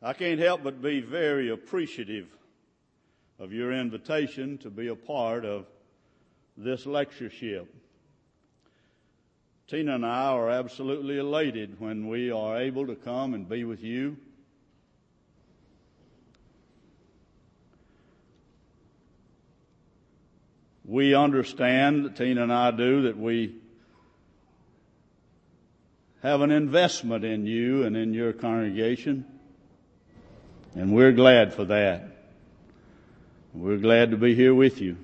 I can't help but be very appreciative of your invitation to be a part of this lectureship. Tina and I are absolutely elated when we are able to come and be with you. We understand, Tina and I do, that we have an investment in you and in your congregation, and we're glad for that. We're glad to be here with you.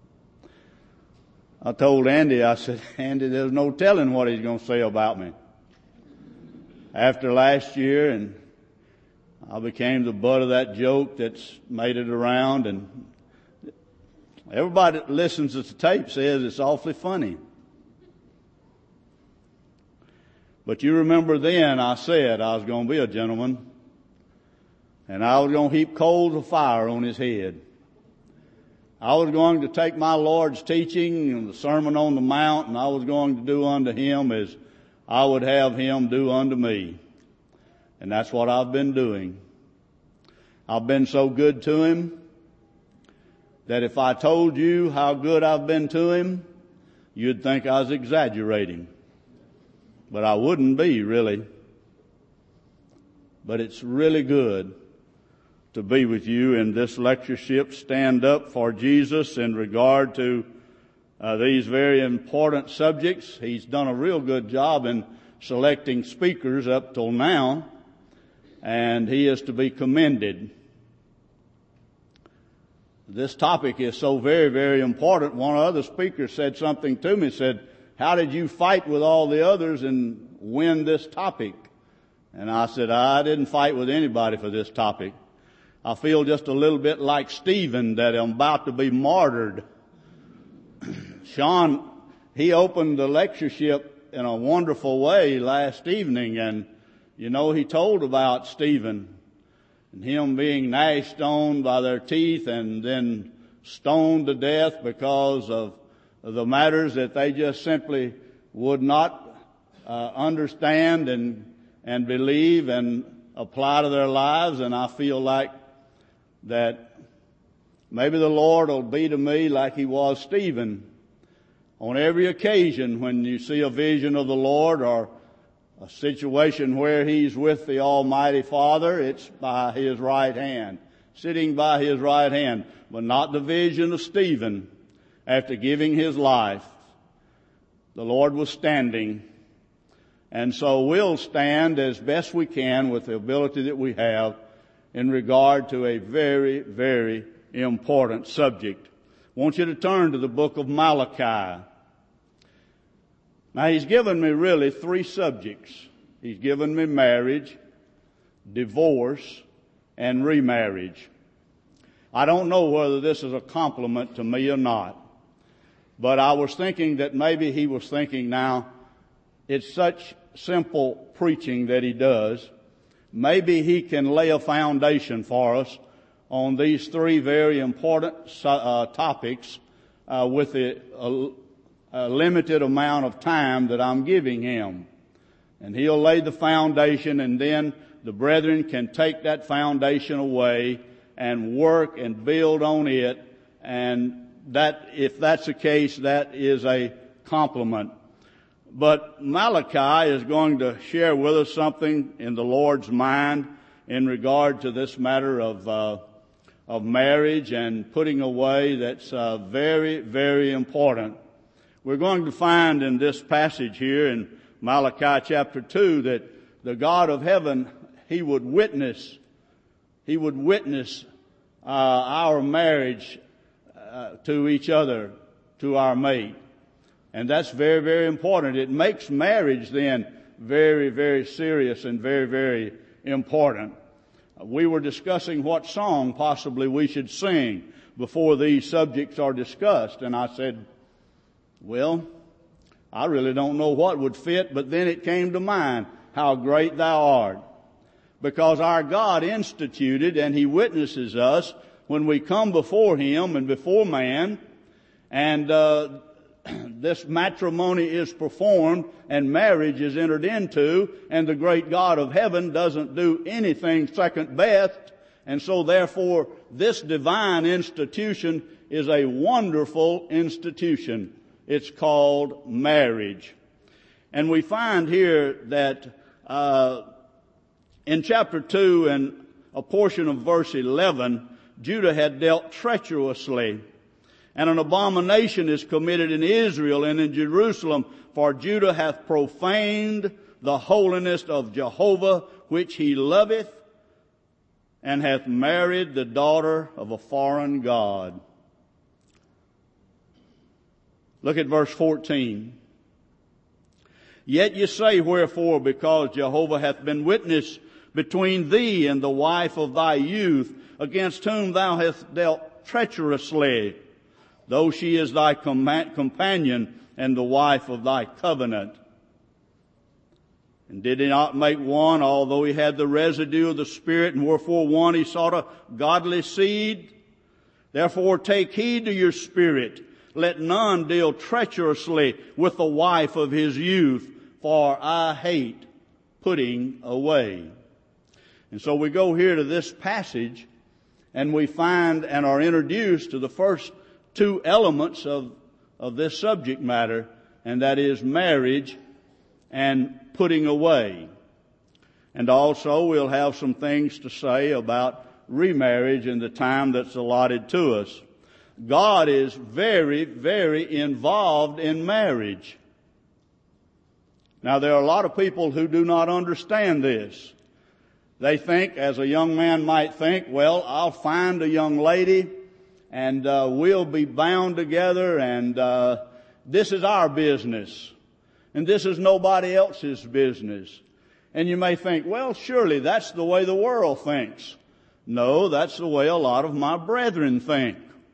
I told Andy, I said, Andy, there's no telling what he's going to say about me. After last year, and I became the butt of that joke that's made it around, and everybody that listens to the tape says it's awfully funny. But you remember then I said I was going to be a gentleman, and I was going to heap coals of fire on his head. I was going to take my Lord's teaching and the Sermon on the Mount, and I was going to do unto him as I would have him do unto me. And that's what I've been doing. I've been so good to him that if I told you how good I've been to him, you'd think I was exaggerating. But I wouldn't be, really. But it's really good to be with you in this lectureship, Stand Up for Jesus, in regard to these very important subjects. He's done a real good job in selecting speakers up till now, and he is to be commended. This topic is so very, very important. One of the other speakers said something to me, said, how did you fight with all the others and win this topic? And I said, I didn't fight with anybody for this topic. I feel just a little bit like Stephen, that I'm about to be martyred. Sean, he opened the lectureship in a wonderful way last evening, and you know, he told about Stephen and him being gnashed on by their teeth and then stoned to death because of the matters that they just simply would not understand and believe and apply to their lives. And I feel like that maybe the Lord will be to me like he was Stephen. On every occasion when you see a vision of the Lord or a situation where he's with the Almighty Father, it's by his right hand, sitting by his right hand. But not the vision of Stephen. After giving his life, the Lord was standing. And so we'll stand as best we can with the ability that we have in regard to a very, very important subject. I want you to turn to the book of Malachi. Now, he's given me really three subjects. He's given me marriage, divorce, and remarriage. I don't know whether this is a compliment to me or not, but I was thinking that maybe he was thinking, now, it's such simple preaching that he does. Maybe he can lay a foundation for us on these three very important topics with a limited amount of time that I'm giving him. And he'll lay the foundation, and then the brethren can take that foundation away and work and build on it. And that, if that's the case, that is a compliment. But Malachi is going to share with us something in the Lord's mind in regard to this matter of marriage and putting away that's very, very important. We're going to find in this passage here in Malachi chapter 2 that the God of heaven, He would witness our marriage to each other, to our mate. And that's very, very important. It makes marriage then very, very serious and very, very important. We were discussing what song possibly we should sing before these subjects are discussed. And I said, well, I really don't know what would fit, but then it came to mind, How Great Thou Art. Because our God instituted and He witnesses us when we come before Him and before man. And this matrimony is performed and marriage is entered into, and the great God of heaven doesn't do anything second best. And so therefore, this divine institution is a wonderful institution. It's called marriage. And we find here that in chapter 2 and a portion of verse 11, Judah had dealt treacherously, and an abomination is committed in Israel and in Jerusalem, for Judah hath profaned the holiness of Jehovah, which he loveth, and hath married the daughter of a foreign god. Look at verse 14. Yet ye say, wherefore? Because Jehovah hath been witness between thee and the wife of thy youth, against whom thou hast dealt treacherously, though she is thy companion and the wife of thy covenant. And did he not make one, although he had the residue of the Spirit, and wherefore one he sought a godly seed? Therefore take heed to your spirit. Let none deal treacherously with the wife of his youth, for I hate putting away. And so we go here to this passage, and we find and are introduced to the first two elements of this subject matter, and that is marriage and putting away. And also we'll have some things to say about remarriage in the time that's allotted to us. God is very, very involved in marriage. Now there are a lot of people who do not understand this. They think, as a young man might think, well, I'll find a young lady and we'll be bound together, and this is our business. And this is nobody else's business. And you may think, well, surely that's the way the world thinks. No, that's the way a lot of my brethren think.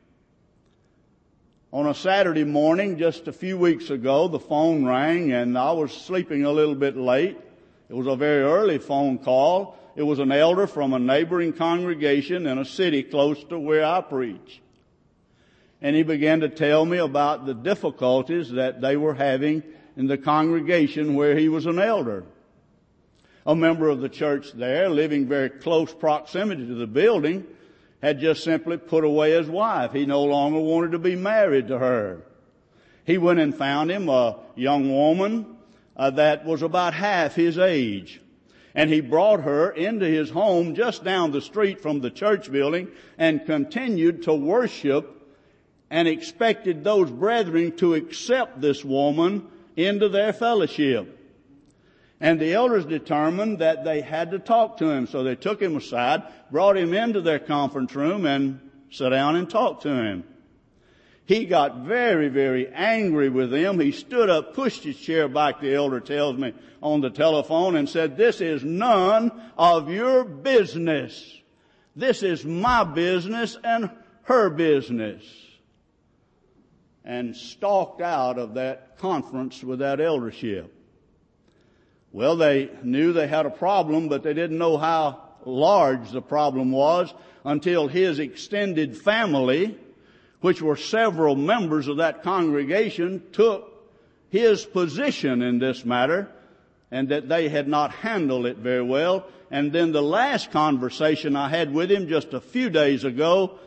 On a Saturday morning, just a few weeks ago, the phone rang, and I was sleeping a little bit late. It was a very early phone call. It was an elder from a neighboring congregation in a city close to where I preach. And he began to tell me about the difficulties that they were having in the congregation where he was an elder. A member of the church there, living very close proximity to the building, had just simply put away his wife. He no longer wanted to be married to her. He went and found him a young woman that was about half his age. And he brought her into his home just down the street from the church building and continued to worship and expected those brethren to accept this woman into their fellowship. And the elders determined that they had to talk to him. So they took him aside, brought him into their conference room, and sat down and talked to him. He got very, very angry with them. He stood up, pushed his chair back, the elder tells me, on the telephone, and said, "This is none of your business. This is my business and her business." And stalked out of that conference with that eldership. Well, they knew they had a problem, but they didn't know how large the problem was until his extended family, which were several members of that congregation, took his position in this matter, and that they had not handled it very well. And then the last conversation I had with him just a few days ago,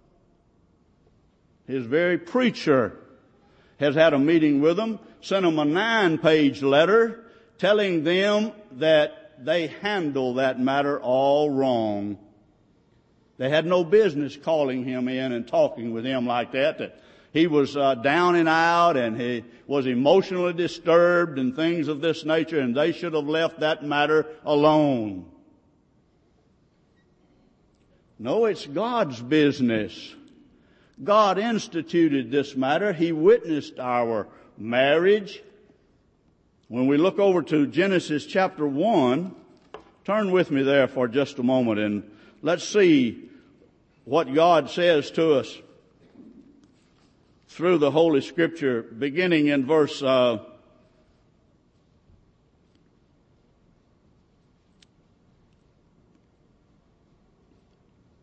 his very preacher has had a meeting with them, sent them a 9-page letter telling them that they handled that matter all wrong. They had no business calling him in and talking with him like that. That he was down and out, and he was emotionally disturbed and things of this nature, and they should have left that matter alone. No, it's God's business. God instituted this matter. He witnessed our marriage. When we look over to Genesis chapter 1, turn with me there for just a moment, and let's see what God says to us through the Holy Scripture, beginning in verse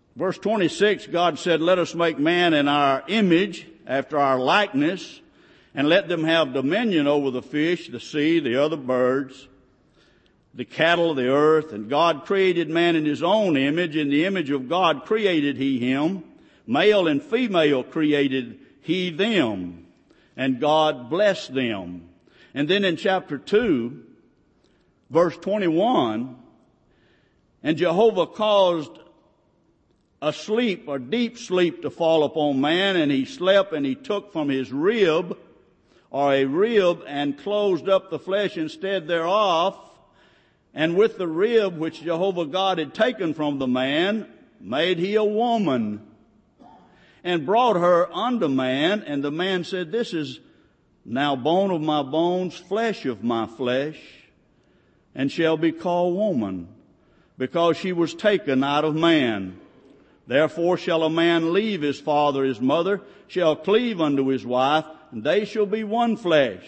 26, God said, "Let us make man in our image, after our likeness, And let them have dominion over the fish, the sea, the other birds, the cattle of the earth. And God created man in his own image. In the image of God created he him. Male and female created he them. And God blessed them. And then in chapter 2, verse 21, and Jehovah caused a sleep, or deep sleep, to fall upon man, and he slept, and he took from his rib, or a rib, and closed up the flesh instead thereof. And with the rib which Jehovah God had taken from the man, made he a woman, and brought her unto man. And the man said, This is now bone of my bones, flesh of my flesh, and shall be called woman, because she was taken out of man. Therefore shall a man leave his father, his mother, shall cleave unto his wife, and they shall be one flesh.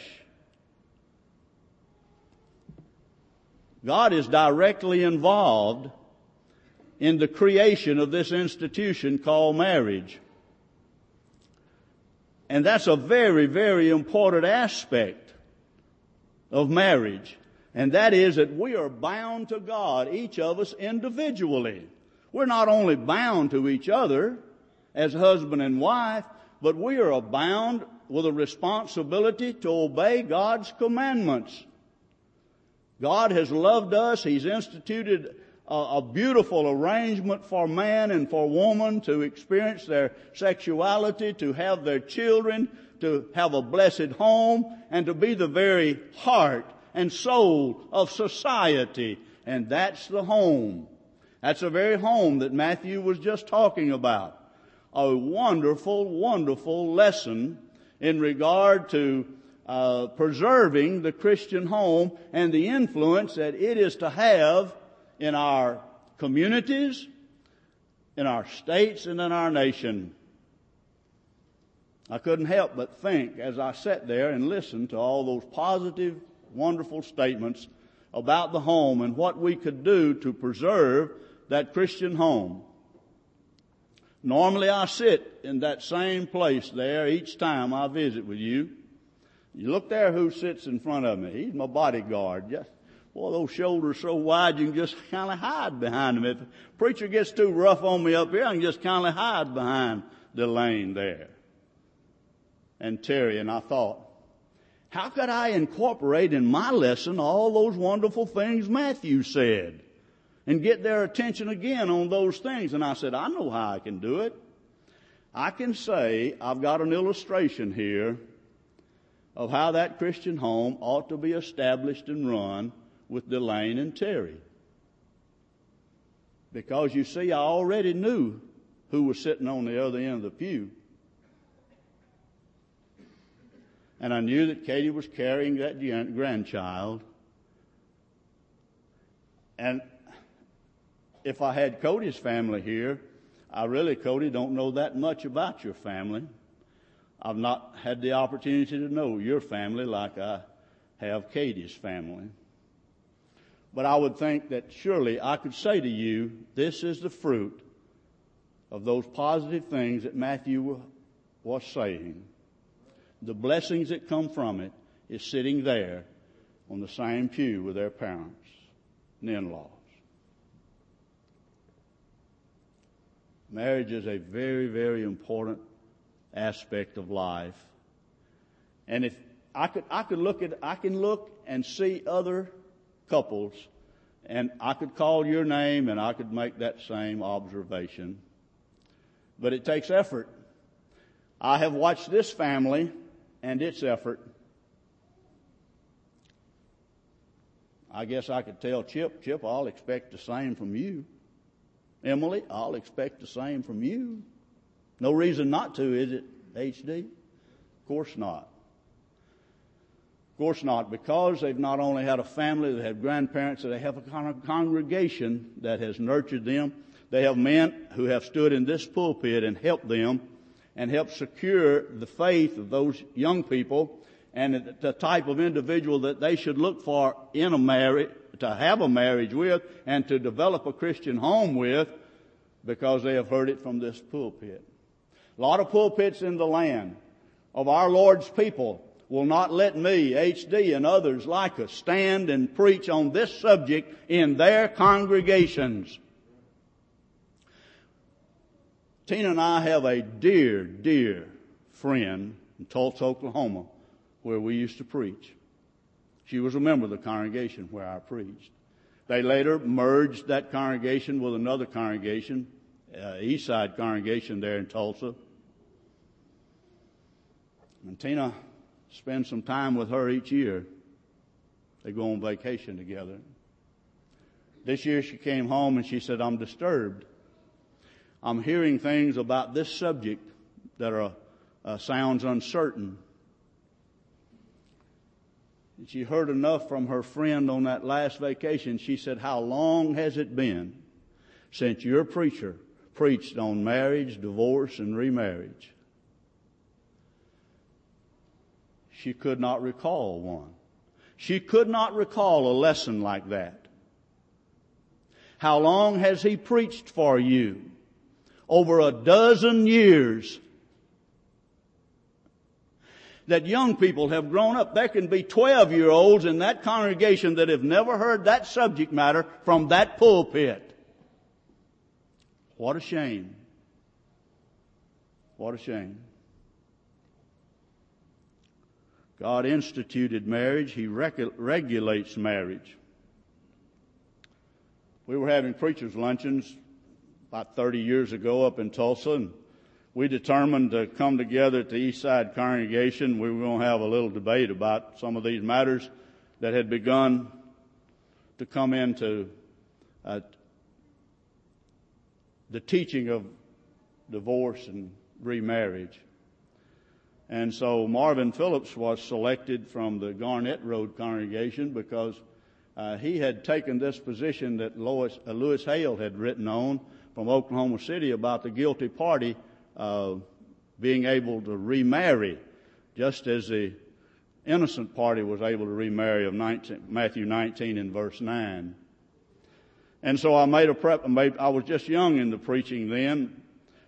God is directly involved in the creation of this institution called marriage. And that's a very, very important aspect of marriage. And that is that we are bound to God, each of us individually. We're not only bound to each other as husband and wife, but we are bound with a responsibility to obey God's commandments. God has loved us. He's instituted a beautiful arrangement for man and for woman to experience their sexuality, to have their children, to have a blessed home, and to be the very heart and soul of society. And that's the home. That's the very home that Matthew was just talking about. A wonderful, wonderful lesson in regard to preserving the Christian home and the influence that it is to have in our communities, in our states, and in our nation. I couldn't help but think as I sat there and listened to all those positive, wonderful statements about the home and what we could do to preserve that Christian home. Normally I sit in that same place there each time I visit with you. You look there who sits in front of me. He's my bodyguard. Just, boy, those shoulders so wide you can just kind of hide behind them. If the preacher gets too rough on me up here, I can just kind of hide behind Delane there. And Terry, and I thought, how could I incorporate in my lesson all those wonderful things Matthew said and get their attention again on those things? And I said, I know how I can do it. I can say, I've got an illustration here of how that Christian home ought to be established and run with Delane and Terry. Because you see, I already knew who was sitting on the other end of the pew. And I knew that Katie was carrying that grandchild. And if I had Cody's family here, I really, Cody, don't know that much about your family. I've not had the opportunity to know your family like I have Katie's family. But I would think that surely I could say to you, this is the fruit of those positive things that Matthew was saying. The blessings that come from it is sitting there on the same pew with their parents and in-laws. Marriage is a very, very important aspect of life. And if I can look and see other couples, and I could call your name and I could make that same observation. But it takes effort. I have watched this family and its effort. I guess I could tell Chip, I'll expect the same from you. Emily, I'll expect the same from you. No reason not to, is it, HD? Of course not. Of course not, because they've not only had a family, they have grandparents, they have a congregation that has nurtured them. They have men who have stood in this pulpit and helped them and helped secure the faith of those young people and the type of individual that they should look for in a marriage, to have a marriage with and to develop a Christian home with, because they have heard it from this pulpit. A lot of pulpits in the land of our Lord's people will not let me, HD, and others like us stand and preach on this subject in their congregations. Tina and I have a dear, dear friend in Tulsa, Oklahoma, where we used to preach. She was a member of the congregation where I preached. They later merged that congregation with another congregation, Eastside congregation there in Tulsa. And Tina spends some time with her each year. They go on vacation together. This year she came home and she said, I'm disturbed. I'm hearing things about this subject that are sounds uncertain. And she heard enough from her friend on that last vacation. She said, how long has it been since your preacher preached on marriage, divorce, and remarriage? She could not recall one. She could not recall a lesson like that. How long has he preached for you? Over a dozen years. That young people have grown up. There can be 12-year-olds in that congregation that have never heard that subject matter from that pulpit. What a shame. What a shame. God instituted marriage. He regulates marriage. We were having preachers' luncheons about 30 years ago up in Tulsa, and we determined to come together at the Eastside congregation. We were going to have a little debate about some of these matters that had begun to come into the teaching of divorce and remarriage. And so Marvin Phillips was selected from the Garnett Road congregation because he had taken this position that Lewis Hale had written on from Oklahoma City about the guilty party being able to remarry, just as the innocent party was able to remarry of Matthew 19 and verse 9. And so I made I was just young in the preaching then.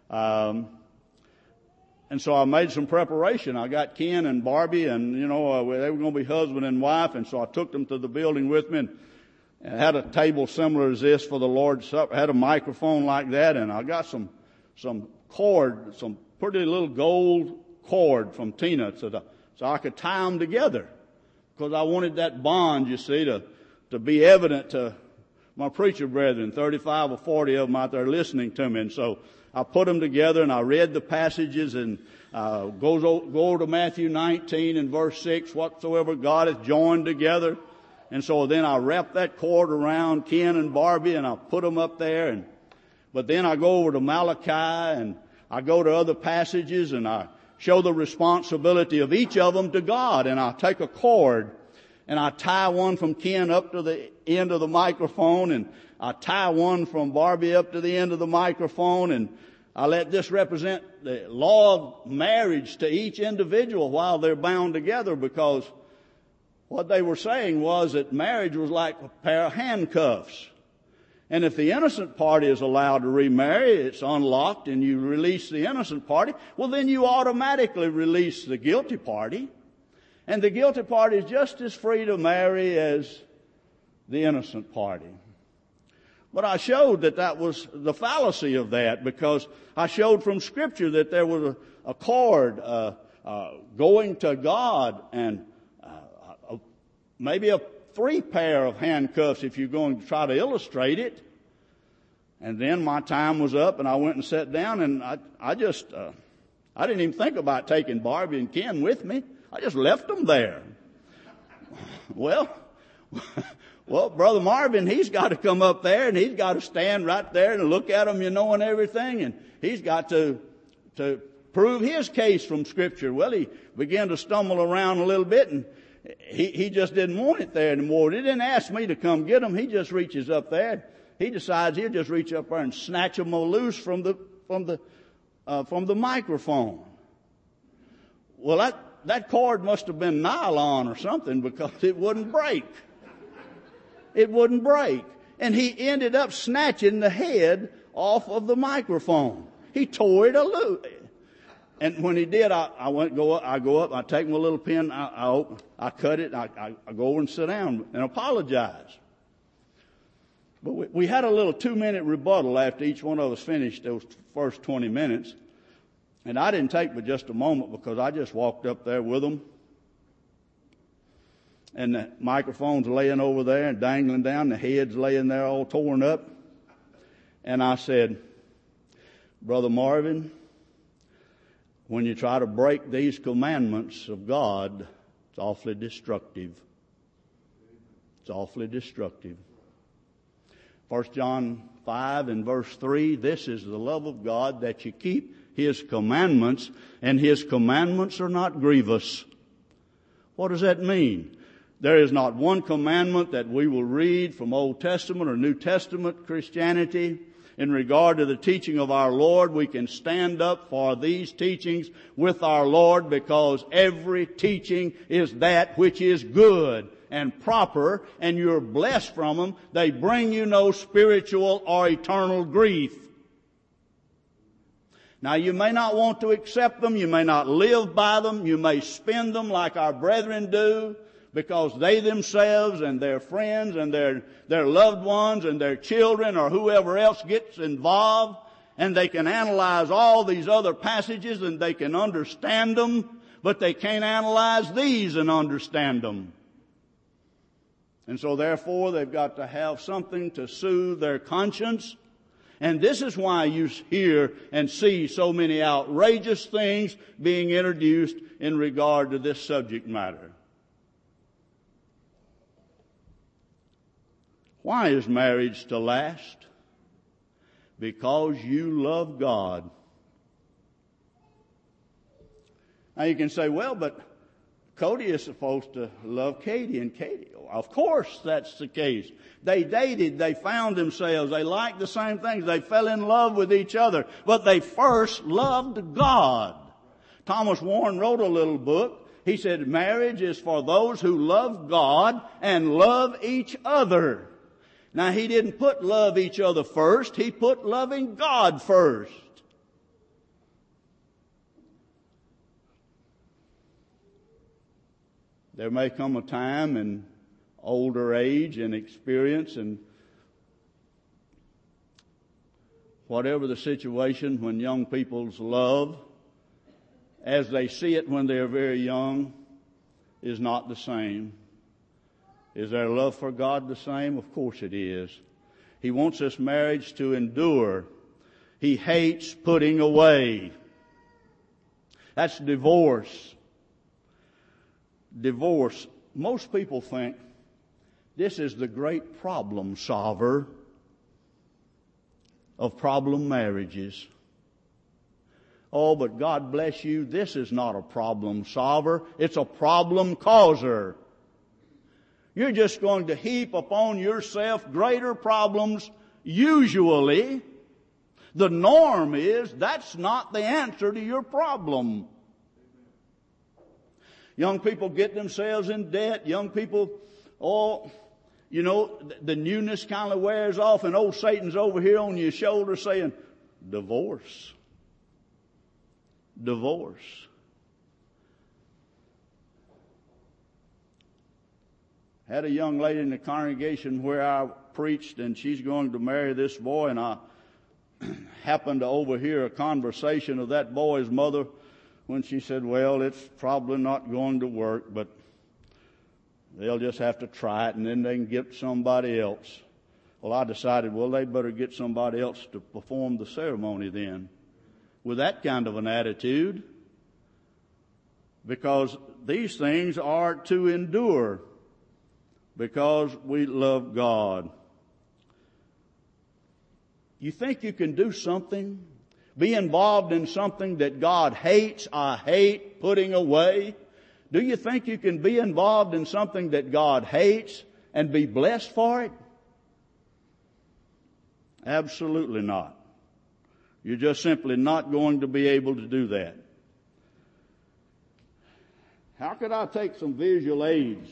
And so I made some preparation. I got Ken and Barbie, and they were going to be husband and wife, and so I took them to the building with me and had a table similar as this for the Lord's Supper. I had a microphone like that, and I got some cord, some pretty little gold cord from Tina so I could tie them together, because I wanted that bond, you see, to be evident to my preacher brethren, 35 or 40 of them out there listening to me. And so I put them together and I read the passages, and go to Matthew 19 and verse 6, whatsoever God hath joined together. And so then I wrapped that cord around Ken and Barbie and I put them up there. But then I go over to Malachi and I go to other passages and I show the responsibility of each of them to God. And I take a cord and I tie one from Ken up to the end of the microphone, and I tie one from Barbie up to the end of the microphone, and I let this represent the law of marriage to each individual while they're bound together, because what they were saying was that marriage was like a pair of handcuffs. And if the innocent party is allowed to remarry, it's unlocked and you release the innocent party, well then you automatically release the guilty party. And the guilty party is just as free to marry as the innocent party. But I showed that was the fallacy of that, because I showed from Scripture that there was a cord going to God, and maybe a 3 pair of handcuffs if you're going to try to illustrate it. And then my time was up and I went and sat down, and I didn't even think about taking Barbie and Ken with me. I just left them there. Well, Brother Marvin, he's got to come up there and he's got to stand right there and look at them, and everything. And he's got to prove his case from Scripture. Well, he began to stumble around a little bit, and he just didn't want it there anymore. He didn't ask me to come get him. He just reaches up there. He decides he'll just reach up there and snatch them loose from the microphone. Well, that cord must have been nylon or something, because it wouldn't break. It wouldn't break. And he ended up snatching the head off of the microphone. He tore it loose. And when he did, I go up, I take my little pen, I cut it, I go over and sit down and apologize. But we had a little 2-minute rebuttal after each one of us finished those first 20 minutes. And I didn't take but just a moment because I just walked up there with them. And the microphone's laying over there and dangling down, the head's laying there all torn up. And I said, Brother Marvin, when you try to break these commandments of God, it's awfully destructive. It's awfully destructive. 1 John 5 and verse 3, this is the love of God, that you keep His commandments, and His commandments are not grievous. What does that mean? There is not one commandment that we will read from Old Testament or New Testament Christianity in regard to the teaching of our Lord. We can stand up for these teachings with our Lord, because every teaching is that which is good and proper, and you're blessed from them. They bring you no spiritual or eternal grief. Now, you may not want to accept them. You may not live by them. You may spend them like our brethren do, because they themselves and their friends and their loved ones and their children or whoever else gets involved, and they can analyze all these other passages and they can understand them, but they can't analyze these and understand them. And so therefore they've got to have something to soothe their conscience. And this is why you hear and see so many outrageous things being introduced in regard to this subject matter. Why is marriage to last? Because you love God. Now you can say, well, but Cody is supposed to love Katie, and Katie, of course that's the case. They dated, they found themselves, they liked the same things, they fell in love with each other, but they first loved God. Thomas Warren wrote a little book. He said, marriage is for those who love God and love each other. Now, he didn't put love each other first, he put loving God first. There may come a time in older age and experience and whatever the situation, when young people's love, as they see it when they're very young, is not the same. Is their love for God the same? Of course it is. He wants this marriage to endure. He hates putting away. That's divorce. Divorce. Most people think this is the great problem solver of problem marriages. Oh, but God bless you, this is not a problem solver. It's a problem causer. You're just going to heap upon yourself greater problems. Usually, the norm is that's not the answer to your problem. Young people get themselves in debt. Young people, the newness kind of wears off, and old Satan's over here on your shoulder saying, divorce. Divorce. Had a young lady in the congregation where I preached, and she's going to marry this boy, and I happened to overhear a conversation of that boy's mother when she said, well, it's probably not going to work, but they'll just have to try it, and then they can get somebody else. Well, I decided, well, they better get somebody else to perform the ceremony then, with that kind of an attitude, because these things are to endure, because we love God. You think you can do something? Be involved in something that God hates? I hate putting away. Do you think you can be involved in something that God hates and be blessed for it? Absolutely not. You're just simply not going to be able to do that. How could I take some visual aids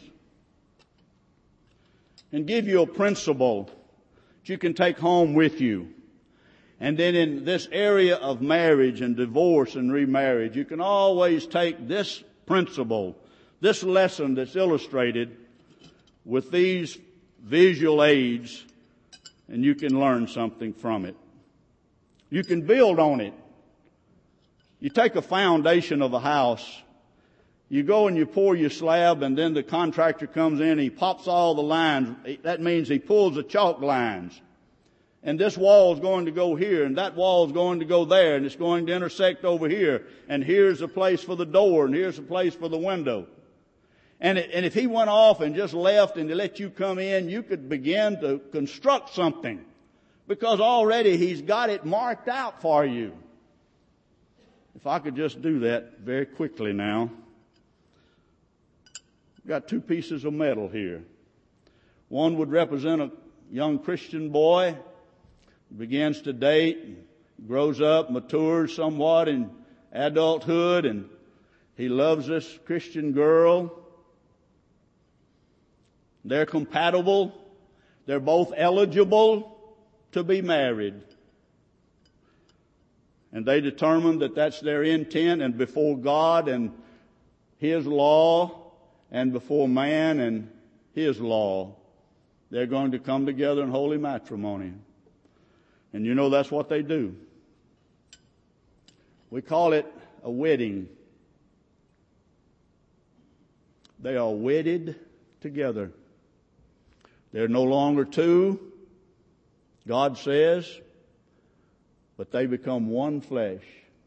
and give you a principle that you can take home with you? And then in this area of marriage and divorce and remarriage, you can always take this principle, this lesson that's illustrated with these visual aids, and you can learn something from it. You can build on it. You take a foundation of a house, you go and you pour your slab, and then the contractor comes in, he pops all the lines. That means he pulls the chalk lines. And this wall is going to go here, and that wall is going to go there, and it's going to intersect over here. And here's a place for the door, and here's a place for the window. And if he went off and just left and let you come in, you could begin to construct something. Because already he's got it marked out for you. If I could just do that very quickly now. I've got two pieces of metal here. One would represent a young Christian boy, begins to date, grows up, matures somewhat in adulthood, and he loves this Christian girl. They're compatible. They're both eligible to be married. And they determine that that's their intent, and before God and His law, and before man and His law, they're going to come together in holy matrimony. And you know that's what they do. We call it a wedding. They are wedded together. They're no longer two, God says, but they become one flesh.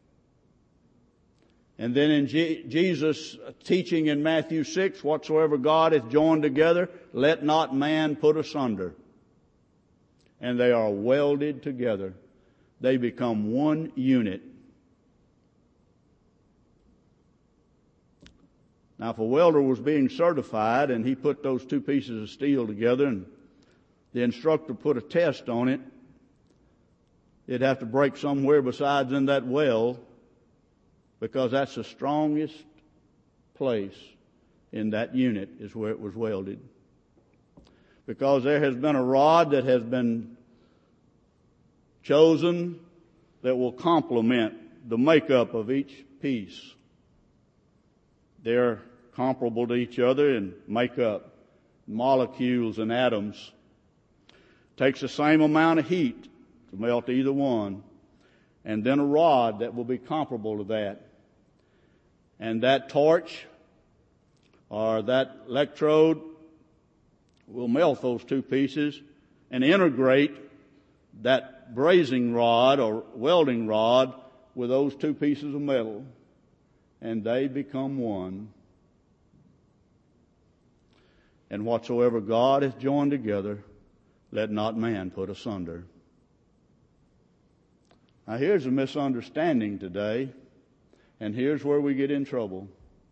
And then in Jesus' teaching in Matthew 6, whatsoever God hath joined together, let not man put asunder. And they are welded together. They become one unit. Now, if a welder was being certified and he put those two pieces of steel together and the instructor put a test on it, it'd have to break somewhere besides in that weld, because that's the strongest place in that unit is where it was welded. Because there has been a rod that has been chosen that will complement the makeup of each piece. They're comparable to each other in makeup, molecules and atoms. Takes the same amount of heat to melt either one, and then a rod that will be comparable to that. And that torch or that electrode will melt those two pieces and integrate that brazing rod or welding rod with those two pieces of metal, and they become one. And whatsoever God hath joined together, let not man put asunder. Now here's a misunderstanding today, and here's where we get in trouble.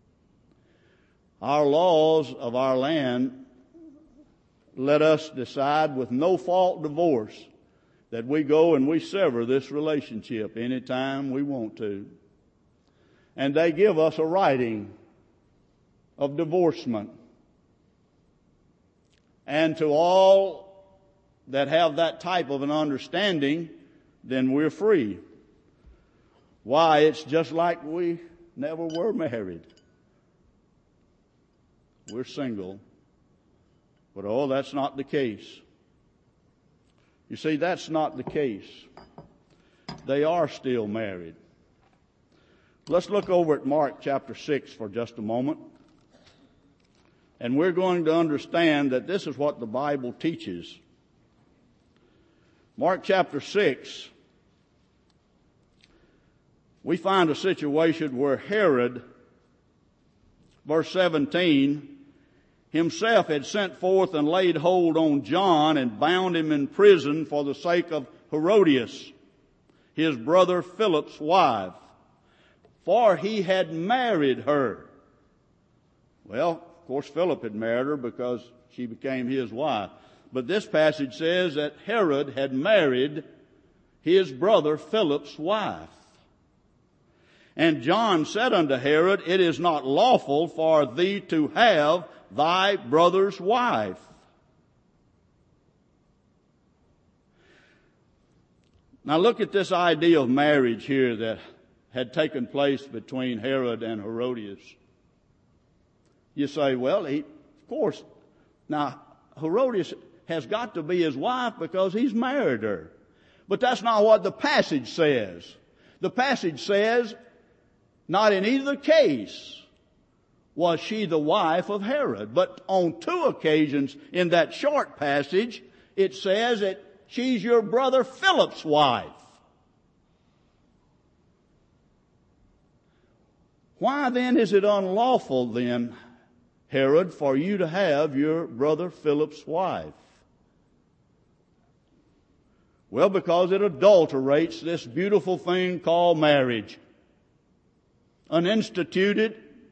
Our laws of our land let us decide with no fault divorce that we go and we sever this relationship anytime we want to. And they give us a writing of divorcement. And to all that have that type of an understanding, then we're free. Why? It's just like we never were married. We're single. But that's not the case. You see, that's not the case. They are still married. Let's look over at Mark chapter 6 for just a moment. And we're going to understand that this is what the Bible teaches. Mark chapter 6, we find a situation where Herod, verse 17, himself had sent forth and laid hold on John and bound him in prison for the sake of Herodias, his brother Philip's wife, for he had married her. Well, of course, Philip had married her because she became his wife. But this passage says that Herod had married his brother Philip's wife. And John said unto Herod, it is not lawful for thee to have thy brother's wife. Now look at this idea of marriage here that had taken place between Herod and Herodias. You say, well, of course, now Herodias has got to be his wife because he's married her. But that's not what the passage says. The passage says, not in either case was she the wife of Herod. But on 2 occasions in that short passage, it says that she's your brother Philip's wife. Why then is it unlawful then, Herod, for you to have your brother Philip's wife? Well, because it adulterates this beautiful thing called marriage. An instituted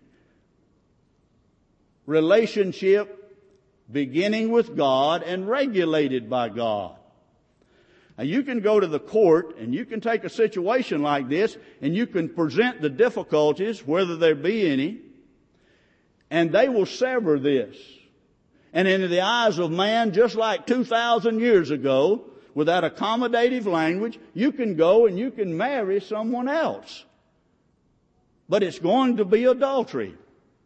relationship beginning with God and regulated by God. Now you can go to the court and you can take a situation like this and you can present the difficulties, whether there be any, and they will sever this. And in the eyes of man, just like 2,000 years ago, with that accommodative language, you can go and you can marry someone else. But it's going to be adultery.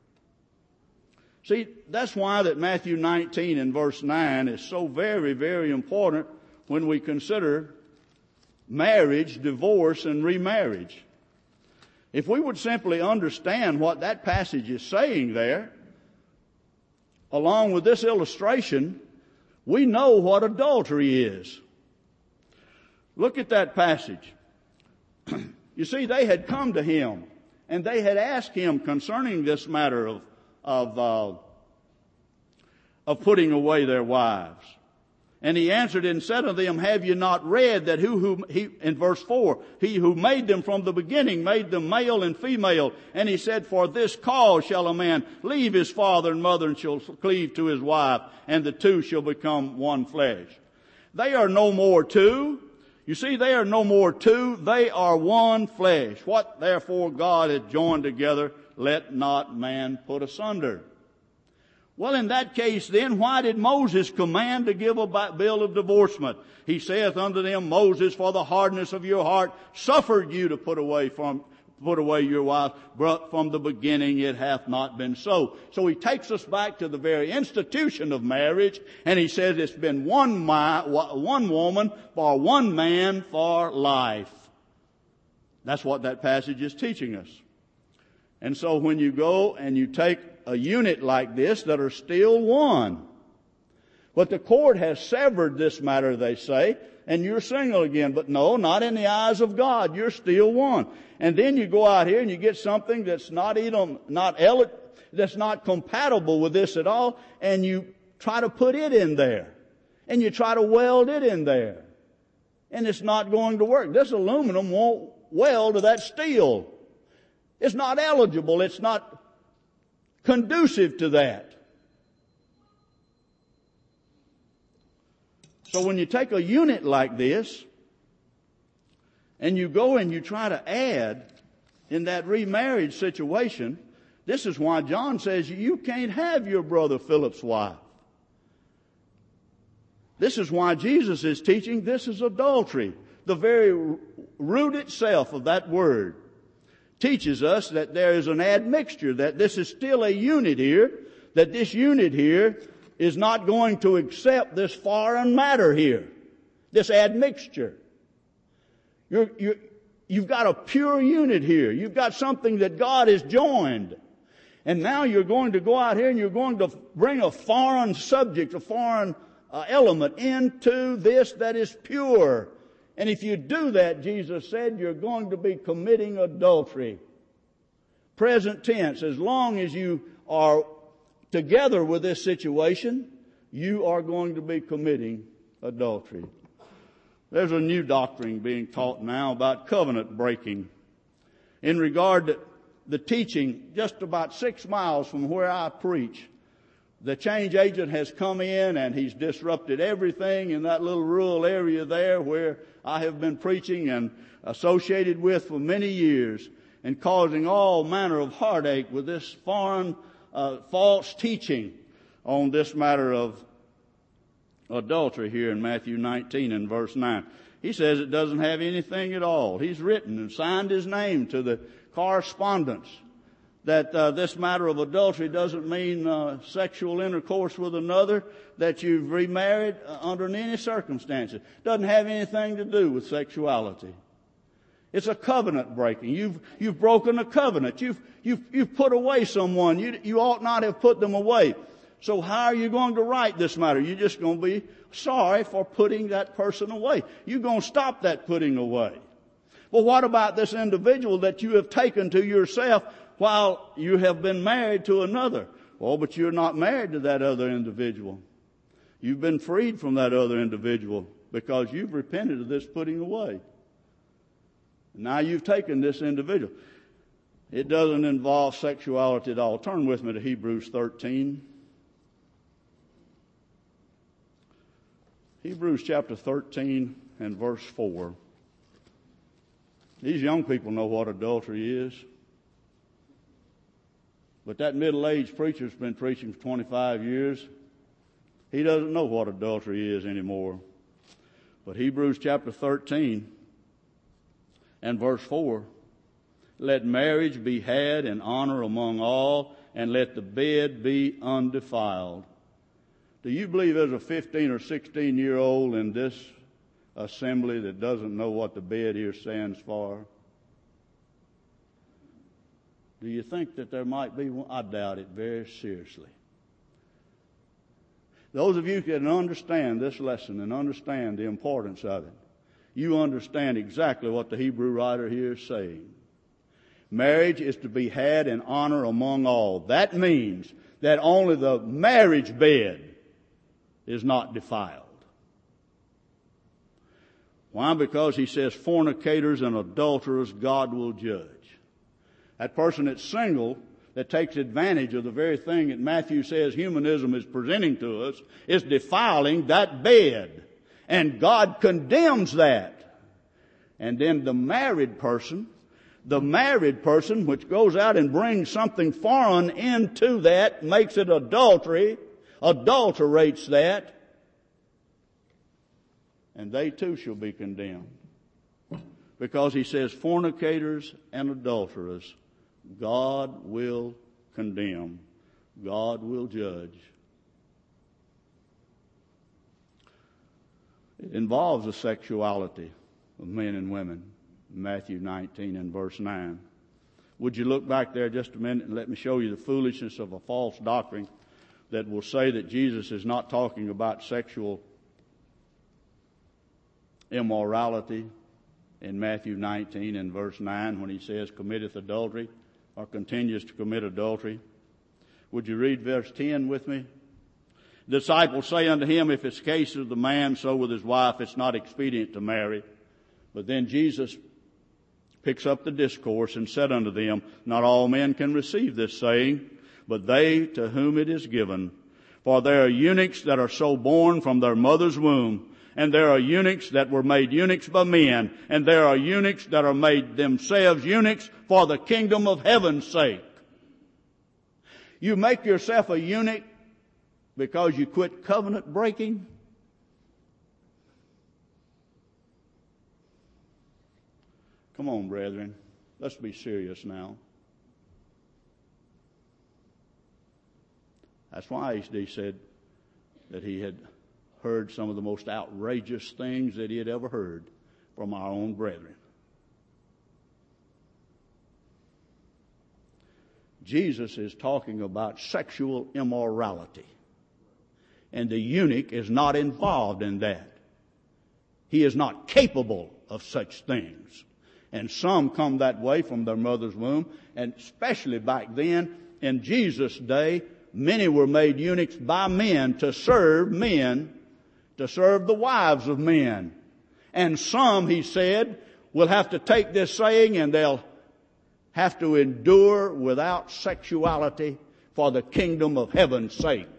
See, that's why that Matthew 19 and verse 9 is so very, very important when we consider marriage, divorce, and remarriage. If we would simply understand what that passage is saying there, along with this illustration, we know what adultery is. Look at that passage. You see, they had come to him and they had asked him concerning this matter of putting away their wives. And he answered and said unto them, have you not read that in verse 4, he who made them from the beginning made them male and female. And he said, for this cause shall a man leave his father and mother and shall cleave to his wife, and the two shall become one flesh. They are no more two. You see, they are no more two. They are one flesh. What therefore God hath joined together, let not man put asunder. Well, in that case then, why did Moses command to give a bill of divorcement? He saith unto them, Moses, for the hardness of your heart, suffered you to put away your wife, but from the beginning it hath not been so. So he takes us back to the very institution of marriage, and he says it's been one woman for one man for life. That's what that passage is teaching us. And so when you go and you take a unit like this that are still one, but the court has severed this matter, they say, and you're single again. But no, not in the eyes of God. You're still one. And then you go out here and you get something that's that's not compatible with this at all, and you try to put it in there, and you try to weld it in there, and it's not going to work. This aluminum won't weld to that steel. It's not eligible. It's not conducive to that. So when you take a unit like this and you go and you try to add in that remarriage situation, this is why John says you can't have your brother Philip's wife. This is why Jesus is teaching this is adultery. The very root itself of that word teaches us that there is an admixture, that this is still a unit here, that this unit here is not going to accept this foreign matter here, this admixture. You've got a pure unit here. You've got something that God has joined. And now you're going to go out here and you're going to bring a foreign subject, a foreign element into this that is pure. And if you do that, Jesus said, you're going to be committing adultery. Present tense, as long as you are together with this situation, you are going to be committing adultery. There's a new doctrine being taught now about covenant breaking. In regard to the teaching, just about 6 miles from where I preach, the change agent has come in and he's disrupted everything in that little rural area there where I have been preaching and associated with for many years, and causing all manner of heartache with this foreign false teaching on this matter of adultery here in Matthew 19 and verse 9. He says it doesn't have anything at all. He's written and signed his name to the correspondence that this matter of adultery doesn't mean sexual intercourse with another, that you've remarried under any circumstances. Doesn't have anything to do with sexuality. It's a covenant breaking. You've broken a covenant. You've put away someone. You ought not have put them away. So how are you going to right this matter? You're just going to be sorry for putting that person away. You're going to stop that putting away. Well, what about this individual that you have taken to yourself while you have been married to another? Oh, but you're not married to that other individual. You've been freed from that other individual because you've repented of this putting away. Now you've taken this individual. It doesn't involve sexuality at all. Turn with me to Hebrews 13. Hebrews chapter 13 and verse 4. These young people know what adultery is. But that middle-aged preacher's been preaching for 25 years. He doesn't know what adultery is anymore. But Hebrews chapter 13 and verse 4. Let marriage be had in honor among all, and let the bed be undefiled. Do you believe there's a 15 or 16-year-old in this assembly that doesn't know what the bed here stands for? Do you think that there might be one? I doubt it very seriously. Those of you who can understand this lesson and understand the importance of it, you understand exactly what the Hebrew writer here is saying. Marriage is to be had in honor among all. That means that only the marriage bed is not defiled. Why? Because he says fornicators and adulterers God will judge. That person that's single, that takes advantage of the very thing that Matthew says humanism is presenting to us, is defiling that bed. And God condemns that. And then the married person which goes out and brings something foreign into that, makes it adultery, adulterates that, and they too shall be condemned. Because he says fornicators and adulterers, God will condemn. God will judge. It involves the sexuality of men and women. Matthew 19 and verse 9. Would you look back there just a minute and let me show you the foolishness of a false doctrine that will say that Jesus is not talking about sexual immorality in Matthew 19 and verse 9 when he says committeth adultery or continues to commit adultery. Would you read verse 10 with me? The disciples say unto him, if it's the case of the man so with his wife, it's not expedient to marry. But then Jesus picks up the discourse and said unto them, not all men can receive this saying, but they to whom it is given. For there are eunuchs that are so born from their mother's womb, and there are eunuchs that were made eunuchs by men, and there are eunuchs that are made themselves eunuchs for the kingdom of heaven's sake. You make yourself a eunuch because you quit covenant breaking? Come on, brethren. Let's be serious now. That's why he said that he had heard some of the most outrageous things that he had ever heard from our own brethren. Jesus is talking about sexual immorality. And the eunuch is not involved in that. He is not capable of such things. And some come that way from their mother's womb. And especially back then, in Jesus' day, many were made eunuchs by men, to serve the wives of men. And some, he said, will have to take this saying and they'll have to endure without sexuality for the kingdom of heaven's sake.